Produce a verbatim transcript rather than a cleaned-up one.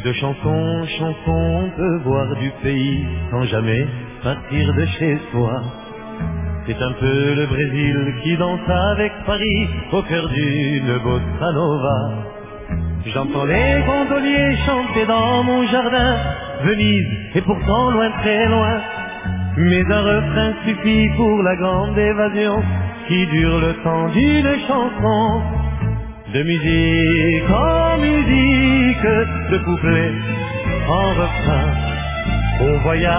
De chanson, chanson, on peut voir du pays sans jamais partir de chez soi. C'est un peu le Brésil qui danse avec Paris au cœur d'une bossa nova. J'entends les gondoliers chanter dans mon jardin, Venise est pourtant loin, très loin. Mais un refrain suffit pour la grande évasion qui dure le temps d'une chanson. De musique en musique, de couplet en refrain, on voyage.